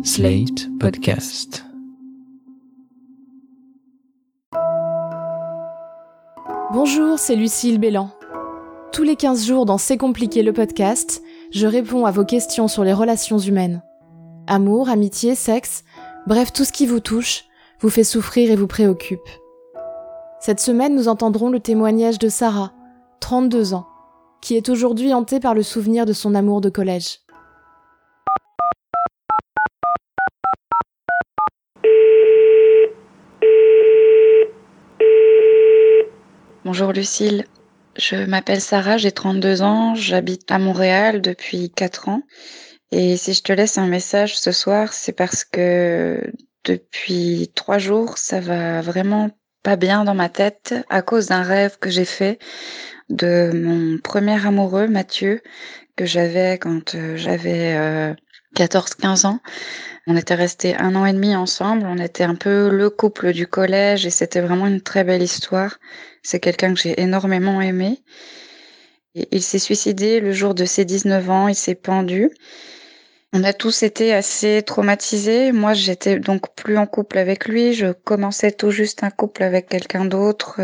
Slate Podcast. Bonjour, c'est Lucille Bélan. Tous les 15 jours dans C'est compliqué le podcast, je réponds à vos questions sur les relations humaines. Amour, amitié, sexe, bref, tout ce qui vous touche, vous fait souffrir et vous préoccupe. Cette semaine, nous entendrons le témoignage de Sarah, 32 ans, qui est aujourd'hui hantée par le souvenir de son amour de collège. Bonjour Lucille, je m'appelle Sarah, j'ai 32 ans, j'habite à Montréal depuis 4 ans. Et si je te laisse un message ce soir, c'est parce que depuis 3 jours, ça va vraiment pas bien dans ma tête à cause d'un rêve que j'ai fait de mon premier amoureux, Mathieu, que j'avais quand j'avais 14-15 ans. On était restés 1 an et demi ensemble, on était un peu le couple du collège et c'était vraiment une très belle histoire. C'est quelqu'un que j'ai énormément aimé. Et il s'est suicidé le jour de ses 19 ans, il s'est pendu. On a tous été assez traumatisés. Moi, j'étais donc plus en couple avec lui, je commençais tout juste un couple avec quelqu'un d'autre.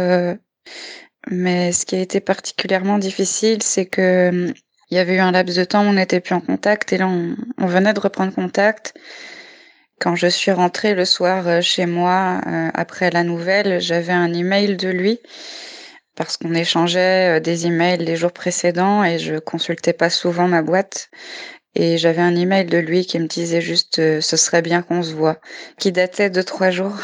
Mais ce qui a été particulièrement difficile, c'est que il y avait eu un laps de temps où on n'était plus en contact et là, on venait de reprendre contact. Quand je suis rentrée le soir chez moi, après la nouvelle, j'avais un email de lui parce qu'on échangeait des emails les jours précédents et je consultais pas souvent ma boîte. Et j'avais un email de lui qui me disait juste ce serait bien qu'on se voit, qui datait de 3 jours.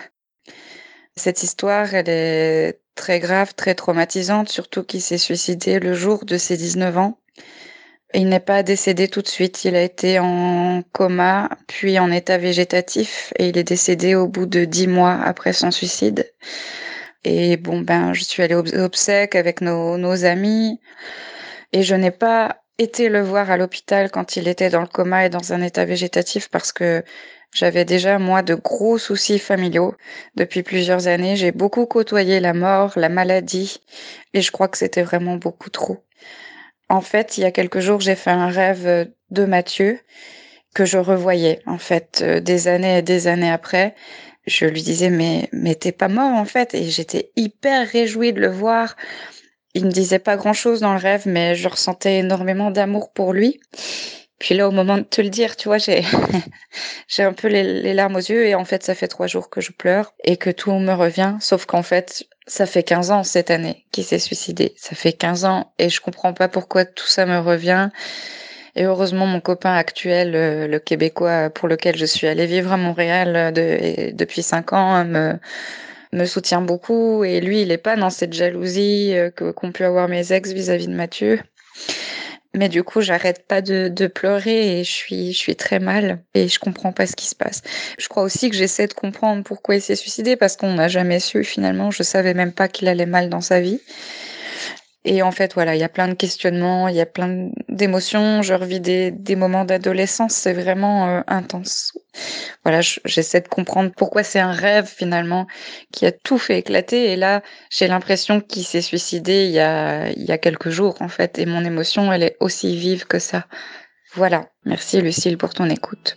Cette histoire, elle est très grave, très traumatisante, surtout qu'il s'est suicidé le jour de ses 19 ans. Il n'est pas décédé tout de suite, il a été en coma, puis en état végétatif, et il est décédé au bout de 10 mois après son suicide. Et je suis allée aux obsèques avec nos amis, et je n'ai pas été le voir à l'hôpital quand il était dans le coma et dans un état végétatif parce que j'avais déjà, moi, de gros soucis familiaux. Depuis plusieurs années, j'ai beaucoup côtoyé la mort, la maladie, et je crois que c'était vraiment beaucoup trop. En fait, il y a quelques jours, j'ai fait un rêve de Mathieu que je revoyais, en fait, des années et des années après. Je lui disais, mais t'es pas mort, en fait. Et j'étais hyper réjouie de le voir. Il me disait pas grand-chose dans le rêve, mais je ressentais énormément d'amour pour lui. Puis là, au moment de te le dire, tu vois, j'ai j'ai un peu les larmes aux yeux et en fait, ça fait 3 jours que je pleure et que tout me revient. Sauf qu'en fait, ça fait 15 ans cette année qu'il s'est suicidé. Ça fait 15 ans et je comprends pas pourquoi tout ça me revient. Et heureusement, mon copain actuel, le Québécois pour lequel je suis allée vivre à Montréal depuis 5 ans, me soutient beaucoup. Et lui, il est pas dans cette jalousie qu'ont pu avoir mes ex vis-à-vis de Mathieu. Mais du coup, j'arrête pas de pleurer et je suis très mal et je comprends pas ce qui se passe. Je crois aussi que j'essaie de comprendre pourquoi il s'est suicidé parce qu'on n'a jamais su finalement. Je savais même pas qu'il allait mal dans sa vie. Et en fait, voilà, il y a plein de questionnements, il y a plein d'émotions. Je revis des moments d'adolescence, c'est vraiment intense. Voilà, j'essaie de comprendre pourquoi c'est un rêve finalement qui a tout fait éclater. Et là, j'ai l'impression qu'il s'est suicidé il y a quelques jours en fait. Et mon émotion, elle est aussi vive que ça. Voilà, merci Lucille pour ton écoute.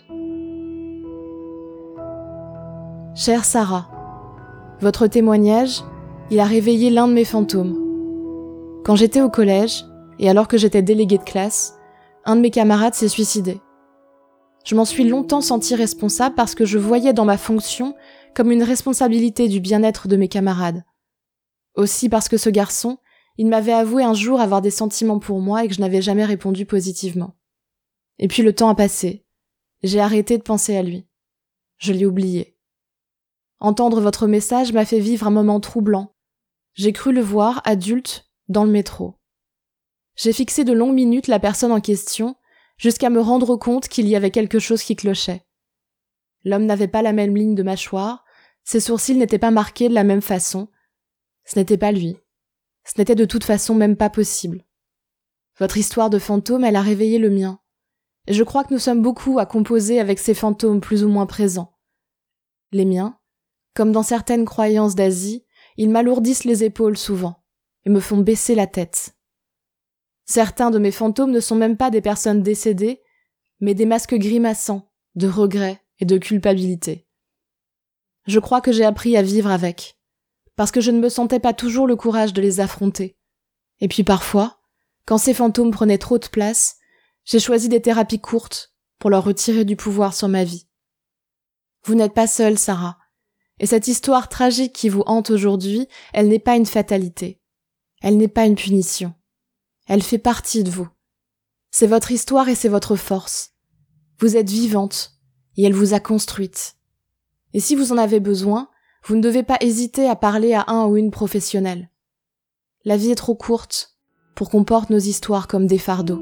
Chère Sarah, votre témoignage, il a réveillé l'un de mes fantômes. Quand j'étais au collège, et alors que j'étais déléguée de classe, un de mes camarades s'est suicidé. Je m'en suis longtemps sentie responsable parce que je voyais dans ma fonction comme une responsabilité du bien-être de mes camarades. Aussi parce que ce garçon, il m'avait avoué un jour avoir des sentiments pour moi et que je n'avais jamais répondu positivement. Et puis le temps a passé. J'ai arrêté de penser à lui. Je l'ai oublié. Entendre votre message m'a fait vivre un moment troublant. J'ai cru le voir, adulte, dans le métro. J'ai fixé de longues minutes la personne en question, jusqu'à me rendre compte qu'il y avait quelque chose qui clochait. L'homme n'avait pas la même ligne de mâchoire, ses sourcils n'étaient pas marqués de la même façon. Ce n'était pas lui. Ce n'était de toute façon même pas possible. Votre histoire de fantôme, elle a réveillé le mien. Et je crois que nous sommes beaucoup à composer avec ces fantômes plus ou moins présents. Les miens, comme dans certaines croyances d'Asie, ils m'alourdissent les épaules souvent et me font baisser la tête. Certains de mes fantômes ne sont même pas des personnes décédées, mais des masques grimaçants, de regret et de culpabilité. Je crois que j'ai appris à vivre avec, parce que je ne me sentais pas toujours le courage de les affronter. Et puis parfois, quand ces fantômes prenaient trop de place, j'ai choisi des thérapies courtes pour leur retirer du pouvoir sur ma vie. Vous n'êtes pas seule, Sarah. Et cette histoire tragique qui vous hante aujourd'hui, elle n'est pas une fatalité. Elle n'est pas une punition. Elle fait partie de vous. C'est votre histoire et c'est votre force. Vous êtes vivante et elle vous a construite. Et si vous en avez besoin, vous ne devez pas hésiter à parler à un ou une professionnelle. La vie est trop courte pour qu'on porte nos histoires comme des fardeaux.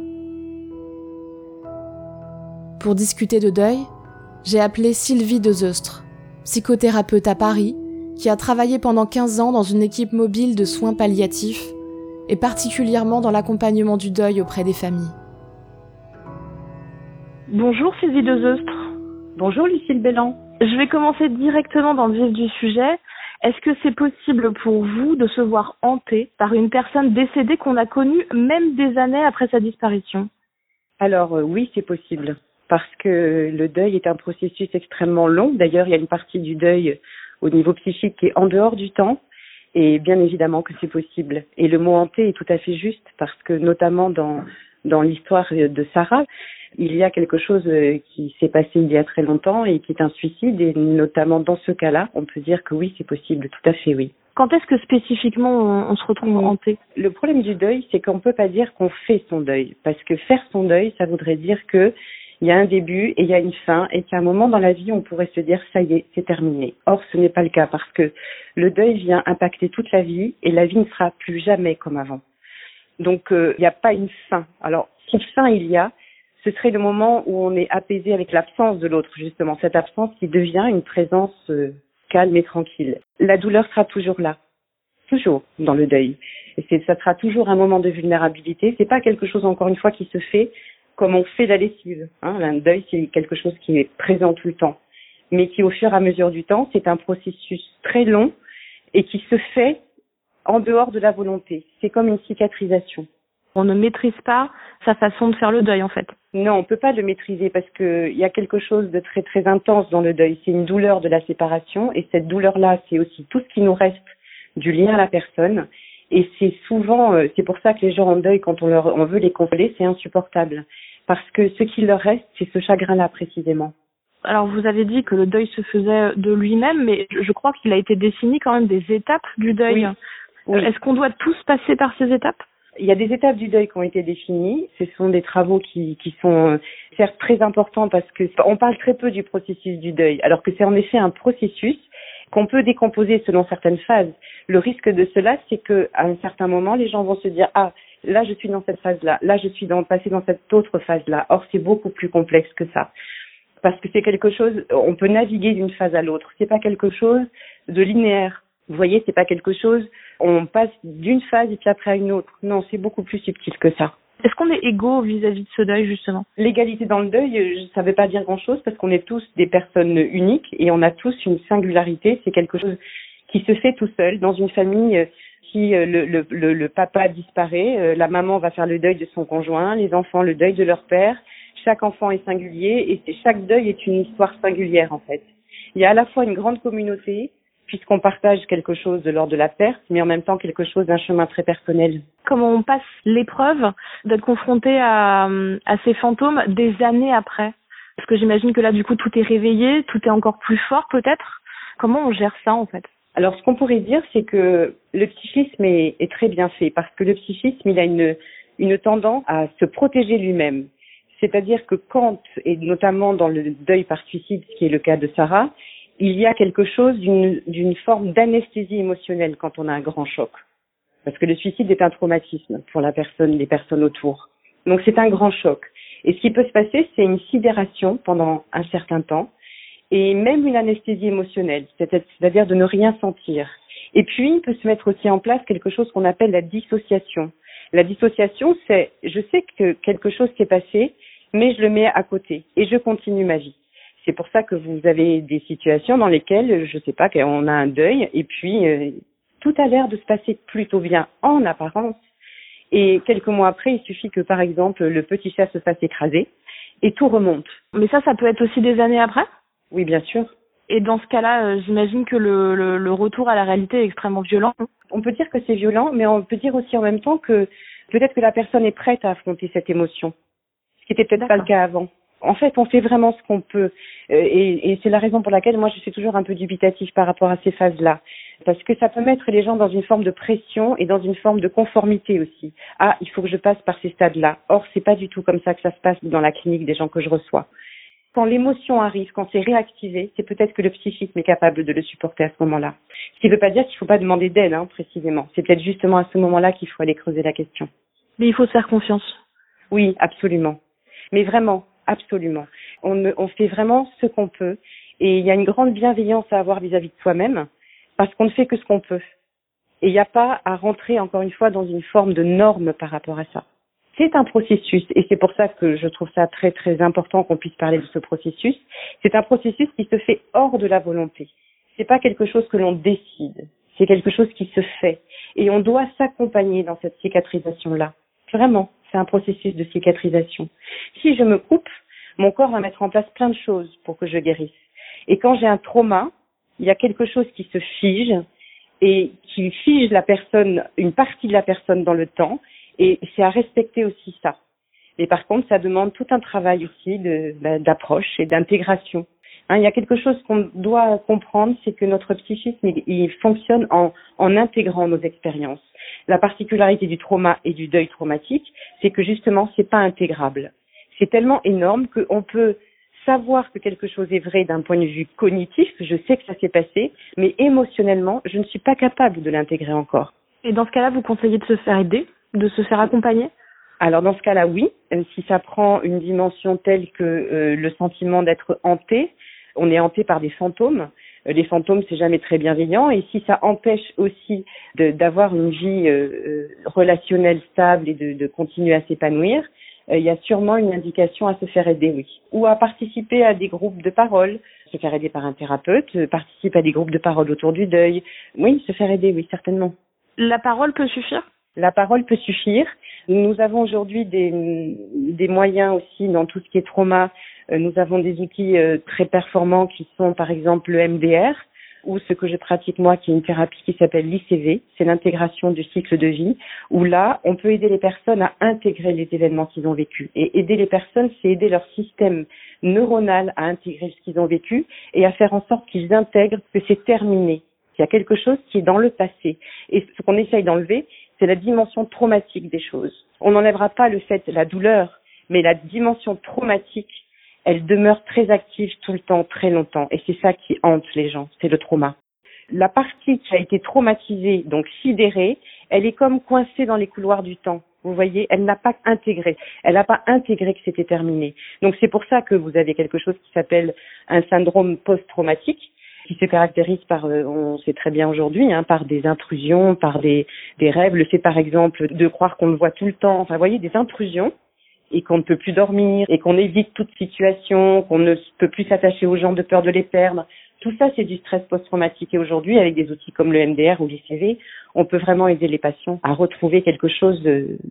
Pour discuter de deuil, j'ai appelé Sylvie Dezeustre, psychothérapeute à Paris, qui a travaillé pendant 15 ans dans une équipe mobile de soins palliatifs et particulièrement dans l'accompagnement du deuil auprès des familles. Bonjour Sylvie Dezeustre. Bonjour Lucille Belland. Je vais commencer directement dans le vif du sujet. Est-ce que c'est possible pour vous de se voir hanté par une personne décédée qu'on a connue même des années après sa disparition ? Alors oui, c'est possible. Parce que le deuil est un processus extrêmement long. D'ailleurs, il y a une partie du deuil au niveau psychique qui est en dehors du temps. Et bien évidemment que c'est possible. Et le mot hanté est tout à fait juste parce que notamment dans l'histoire de Sarah, il y a quelque chose qui s'est passé il y a très longtemps et qui est un suicide. Et notamment dans ce cas-là, on peut dire que oui, c'est possible, tout à fait, oui. Quand est-ce que spécifiquement on se retrouve hanté ? Le problème du deuil, c'est qu'on ne peut pas dire qu'on fait son deuil. Parce que faire son deuil, ça voudrait dire que il y a un début et il y a une fin et qu'à un moment dans la vie, on pourrait se dire ça y est, c'est terminé. Or, ce n'est pas le cas parce que le deuil vient impacter toute la vie et la vie ne sera plus jamais comme avant. Donc, il n'y a pas une fin. Alors, si fin il y a, ce serait le moment où on est apaisé avec l'absence de l'autre, justement. Cette absence qui devient une présence calme et tranquille. La douleur sera toujours là. Toujours dans le deuil. Et ça sera toujours un moment de vulnérabilité. C'est pas quelque chose, encore une fois, qui se fait comme on fait la lessive. Un deuil, c'est quelque chose qui est présent tout le temps, mais qui, au fur et à mesure du temps, c'est un processus très long et qui se fait en dehors de la volonté. C'est comme une cicatrisation. On ne maîtrise pas sa façon de faire le deuil, en fait. Non, on peut pas le maîtriser parce que il y a quelque chose de très très intense dans le deuil. C'est une douleur de la séparation et cette douleur-là, c'est aussi tout ce qui nous reste du lien à la personne. Et c'est souvent, c'est pour ça que les gens en deuil, quand on veut les consoler, c'est insupportable. Parce que ce qui leur reste, c'est ce chagrin-là précisément. Alors vous avez dit que le deuil se faisait de lui-même, mais je crois qu'il a été défini quand même des étapes du deuil. Oui. Est-ce qu'on doit tous passer par ces étapes ? Il y a des étapes du deuil qui ont été définies. Ce sont des travaux qui sont certes très importants parce que on parle très peu du processus du deuil, alors que c'est en effet un processus qu'on peut décomposer selon certaines phases. Le risque de cela, c'est que à un certain moment, les gens vont se dire là je suis dans cette phase-là, là je suis passé dans cette autre phase-là. Or c'est beaucoup plus complexe que ça. Parce que c'est quelque chose, on peut naviguer d'une phase à l'autre. C'est pas quelque chose de linéaire. Vous voyez, c'est pas quelque chose, on passe d'une phase et puis après à une autre. Non, c'est beaucoup plus subtil que ça. Est-ce qu'on est égaux vis-à-vis de ce deuil, justement ? L'égalité dans le deuil, ça ne veut pas dire grand-chose parce qu'on est tous des personnes uniques et on a tous une singularité. C'est quelque chose qui se fait tout seul. Dans une famille, si le papa disparaît, la maman va faire le deuil de son conjoint, les enfants le deuil de leur père. Chaque enfant est singulier et chaque deuil est une histoire singulière, en fait. Il y a à la fois une grande communauté, puisqu'on partage quelque chose de l'ordre de la perte, mais en même temps quelque chose d'un chemin très personnel. Comment on passe l'épreuve d'être confronté à ces fantômes des années après ? Parce que j'imagine que là, du coup, tout est réveillé, tout est encore plus fort peut-être. Comment on gère ça, en fait ? Alors, ce qu'on pourrait dire, c'est que le psychisme est très bien fait, parce que le psychisme, il a une tendance à se protéger lui-même. C'est-à-dire que quand, et notamment dans le deuil par suicide, ce qui est le cas de Sarah, il y a quelque chose d'une forme d'anesthésie émotionnelle quand on a un grand choc. Parce que le suicide est un traumatisme pour les personnes autour. Donc c'est un grand choc. Et ce qui peut se passer, c'est une sidération pendant un certain temps et même une anesthésie émotionnelle, c'est-à-dire de ne rien sentir. Et puis, il peut se mettre aussi en place quelque chose qu'on appelle la dissociation. La dissociation, c'est je sais que quelque chose s'est passé, mais je le mets à côté et je continue ma vie. C'est pour ça que vous avez des situations dans lesquelles, je sais pas, qu'on a un deuil et puis tout a l'air de se passer plutôt bien en apparence. Et quelques mois après, il suffit que, par exemple, le petit chat se fasse écraser et tout remonte. Mais ça peut être aussi des années après? Oui, bien sûr. Et dans ce cas-là, j'imagine que le retour à la réalité est extrêmement violent. On peut dire que c'est violent, mais on peut dire aussi en même temps que peut-être que la personne est prête à affronter cette émotion, ce qui était peut-être pas le cas avant. En fait, on fait vraiment ce qu'on peut, et c'est la raison pour laquelle moi je suis toujours un peu dubitative par rapport à ces phases-là, parce que ça peut mettre les gens dans une forme de pression et dans une forme de conformité aussi. Ah, il faut que je passe par ces stades-là. Or, c'est pas du tout comme ça que ça se passe dans la clinique des gens que je reçois. Quand l'émotion arrive, quand c'est réactivé, c'est peut-être que le psychisme est capable de le supporter à ce moment-là. Ce qui ne veut pas dire qu'il ne faut pas demander d'aide, précisément. C'est peut-être justement à ce moment-là qu'il faut aller creuser la question. Mais il faut se faire confiance. Oui, absolument. Mais vraiment, absolument. On fait vraiment ce qu'on peut. Et il y a une grande bienveillance à avoir vis-à-vis de soi-même, parce qu'on ne fait que ce qu'on peut. Et il n'y a pas à rentrer, encore une fois, dans une forme de norme par rapport à ça. C'est un processus, et c'est pour ça que je trouve ça très très important qu'on puisse parler de ce processus. C'est un processus qui se fait hors de la volonté. C'est pas quelque chose que l'on décide, c'est quelque chose qui se fait. Et on doit s'accompagner dans cette cicatrisation-là. Vraiment, c'est un processus de cicatrisation. Si je me coupe, mon corps va mettre en place plein de choses pour que je guérisse. Et quand j'ai un trauma, il y a quelque chose qui se fige, et qui fige la personne, une partie de la personne dans le temps, et c'est à respecter aussi ça. Mais par contre, ça demande tout un travail aussi d'approche et d'intégration. Il y a quelque chose qu'on doit comprendre, c'est que notre psychisme, il fonctionne en intégrant nos expériences. La particularité du trauma et du deuil traumatique, c'est que justement, c'est pas intégrable. C'est tellement énorme qu'on peut savoir que quelque chose est vrai d'un point de vue cognitif, je sais que ça s'est passé, mais émotionnellement, je ne suis pas capable de l'intégrer encore. Et dans ce cas-là, vous conseillez de se faire aider, de se faire accompagner? Alors dans ce cas-là, oui. Si ça prend une dimension telle que le sentiment d'être hanté, on est hanté par des fantômes. Les fantômes, c'est jamais très bienveillant. Et si ça empêche aussi d'avoir une vie relationnelle stable et de continuer à s'épanouir, il y a sûrement une indication à se faire aider, oui. Ou à participer à des groupes de parole, se faire aider par un thérapeute, participer à des groupes de parole autour du deuil. Oui, se faire aider, oui, certainement. La parole peut suffire? La parole peut suffire. Nous avons aujourd'hui des moyens aussi dans tout ce qui est trauma. Nous avons des outils très performants qui sont par exemple le MDR ou ce que je pratique moi qui est une thérapie qui s'appelle l'ICV, c'est l'intégration du cycle de vie, où là on peut aider les personnes à intégrer les événements qu'ils ont vécus. Et aider les personnes, c'est aider leur système neuronal à intégrer ce qu'ils ont vécu et à faire en sorte qu'ils intègrent que c'est terminé. Il y a quelque chose qui est dans le passé. Et ce qu'on essaye d'enlever, c'est la dimension traumatique des choses. On n'enlèvera pas le fait, la douleur, mais la dimension traumatique, elle demeure très active tout le temps, très longtemps. Et c'est ça qui hante les gens, c'est le trauma. La partie qui a été traumatisée, donc sidérée, elle est comme coincée dans les couloirs du temps. Vous voyez, elle n'a pas intégré. Elle n'a pas intégré que c'était terminé. Donc c'est pour ça que vous avez quelque chose qui s'appelle un syndrome post-traumatique, qui se caractérise par, on sait très bien aujourd'hui, par des intrusions, par des rêves. Le fait par exemple de croire qu'on le voit tout le temps. Enfin, vous voyez, des intrusions. Et qu'on ne peut plus dormir, et qu'on évite toute situation, qu'on ne peut plus s'attacher aux gens de peur de les perdre. Tout ça, c'est du stress post-traumatique. Et aujourd'hui, avec des outils comme le MDR ou l'ICV, on peut vraiment aider les patients à retrouver quelque chose,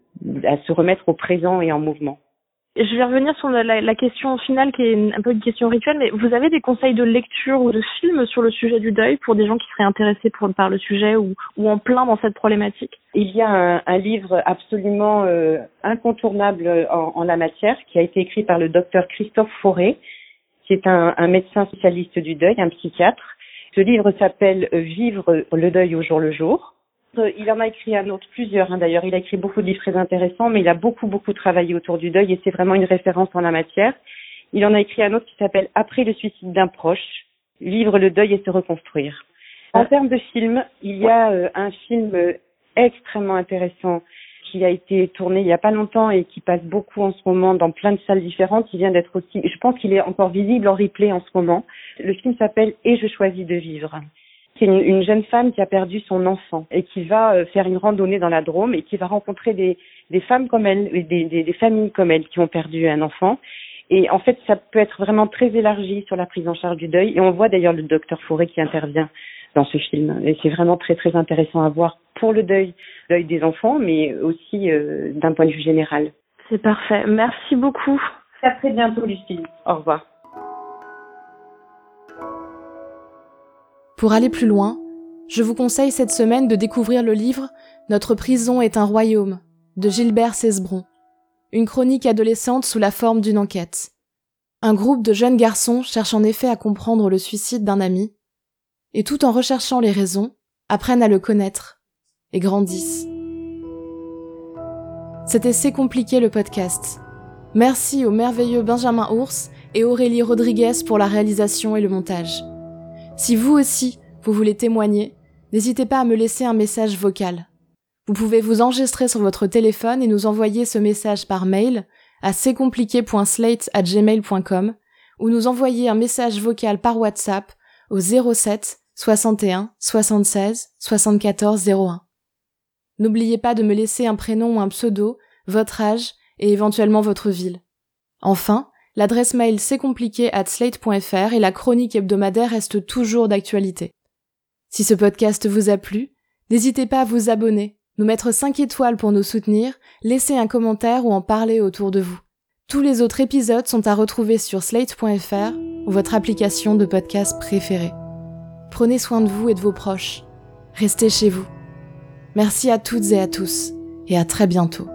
à se remettre au présent et en mouvement. Je vais revenir sur la question finale qui est un peu une question rituelle, mais vous avez des conseils de lecture ou de films sur le sujet du deuil pour des gens qui seraient intéressés par le sujet ou en plein dans cette problématique? Il y a un livre absolument incontournable en la matière qui a été écrit par le docteur Christophe Fauré, qui est un médecin spécialiste du deuil, un psychiatre. Ce livre s'appelle « Vivre le deuil au jour le jour ». Il en a écrit un autre, plusieurs d'ailleurs. Il a écrit beaucoup de livres très intéressants, mais il a beaucoup travaillé autour du deuil et c'est vraiment une référence en la matière. Il en a écrit un autre qui s'appelle « Après le suicide d'un proche, vivre le deuil et se reconstruire ». En termes de films, il y a un film extrêmement intéressant qui a été tourné il y a pas longtemps et qui passe beaucoup en ce moment dans plein de salles différentes. Il vient d'être aussi, je pense qu'il est encore visible en replay en ce moment. Le film s'appelle « Et je choisis de vivre ». C'est une jeune femme qui a perdu son enfant et qui va faire une randonnée dans la Drôme et qui va rencontrer des femmes comme elle, des familles comme elle qui ont perdu un enfant. Et en fait, ça peut être vraiment très élargi sur la prise en charge du deuil. Et on voit d'ailleurs le docteur Fauré qui intervient dans ce film. Et c'est vraiment très très intéressant à voir pour le deuil des enfants, mais aussi d'un point de vue général. C'est parfait. Merci beaucoup. À très bientôt, Lucille. Au revoir. Pour aller plus loin, je vous conseille cette semaine de découvrir le livre « Notre prison est un royaume » de Gilbert Cesbron, une chronique adolescente sous la forme d'une enquête. Un groupe de jeunes garçons cherche en effet à comprendre le suicide d'un ami, et tout en recherchant les raisons, apprennent à le connaître et grandissent. C'était C'est compliqué le podcast. Merci au merveilleux Benjamin Ours et Aurélie Rodriguez pour la réalisation et le montage. Si vous aussi, vous voulez témoigner, n'hésitez pas à me laisser un message vocal. Vous pouvez vous enregistrer sur votre téléphone et nous envoyer ce message par mail à cestcompliqué.slate@gmail.com ou nous envoyer un message vocal par WhatsApp au 07 61 76 74 01. N'oubliez pas de me laisser un prénom ou un pseudo, votre âge et éventuellement votre ville. Enfin, l'adresse mail cestcompliqué@slate.fr et la chronique hebdomadaire reste toujours d'actualité. Si ce podcast vous a plu, n'hésitez pas à vous abonner, nous mettre 5 étoiles pour nous soutenir, laisser un commentaire ou en parler autour de vous. Tous les autres épisodes sont à retrouver sur slate.fr ou votre application de podcast préférée. Prenez soin de vous et de vos proches. Restez chez vous. Merci à toutes et à tous, et à très bientôt.